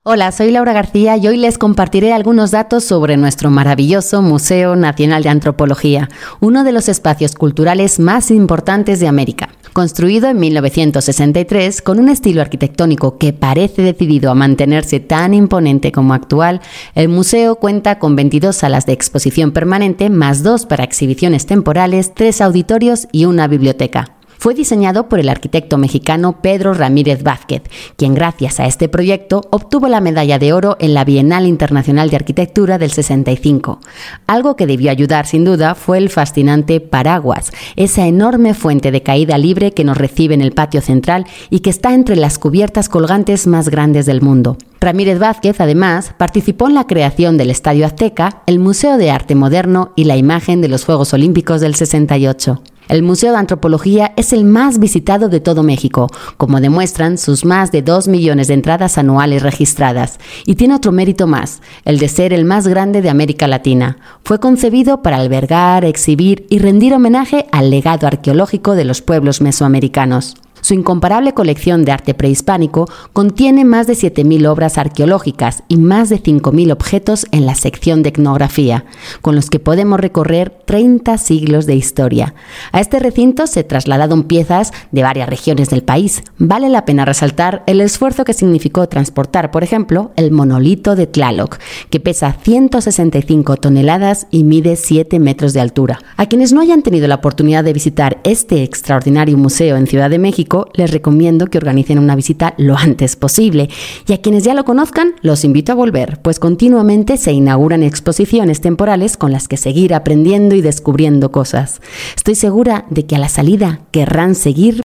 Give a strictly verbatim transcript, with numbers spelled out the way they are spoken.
Hola, soy Laura García y hoy les compartiré algunos datos sobre nuestro maravilloso Museo Nacional de Antropología, uno de los espacios culturales más importantes de América. Construido en mil novecientos sesenta y tres, con un estilo arquitectónico que parece decidido a mantenerse tan imponente como actual, el museo cuenta con veintidós salas de exposición permanente, más dos para exhibiciones temporales, tres auditorios y una biblioteca. Fue diseñado por el arquitecto mexicano Pedro Ramírez Vázquez, quien gracias a este proyecto obtuvo la medalla de oro en la Bienal Internacional de Arquitectura del sesenta y cinco. Algo que debió ayudar sin duda fue el fascinante paraguas, esa enorme fuente de caída libre que nos recibe en el patio central y que está entre las cubiertas colgantes más grandes del mundo. Ramírez Vázquez, además, participó en la creación del Estadio Azteca, el Museo de Arte Moderno y la imagen de los Juegos Olímpicos del sesenta y ocho. El Museo de Antropología es el más visitado de todo México, como demuestran sus más de dos millones de entradas anuales registradas. Y tiene otro mérito más, el de ser el más grande de América Latina. Fue concebido para albergar, exhibir y rendir homenaje al legado arqueológico de los pueblos mesoamericanos. Su incomparable colección de arte prehispánico contiene más de siete mil obras arqueológicas y más de cinco mil objetos en la sección de etnografía, con los que podemos recorrer treinta siglos de historia. A este recinto se trasladaron piezas de varias regiones del país. Vale la pena resaltar el esfuerzo que significó transportar, por ejemplo, el monolito de Tlaloc, que pesa ciento sesenta y cinco toneladas y mide siete metros de altura. A quienes no hayan tenido la oportunidad de visitar este extraordinario museo en Ciudad de México, les recomiendo que organicen una visita lo antes posible. Y a quienes ya lo conozcan, los invito a volver, pues continuamente se inauguran exposiciones temporales con las que seguir aprendiendo y descubriendo cosas. Estoy segura de que a la salida querrán seguir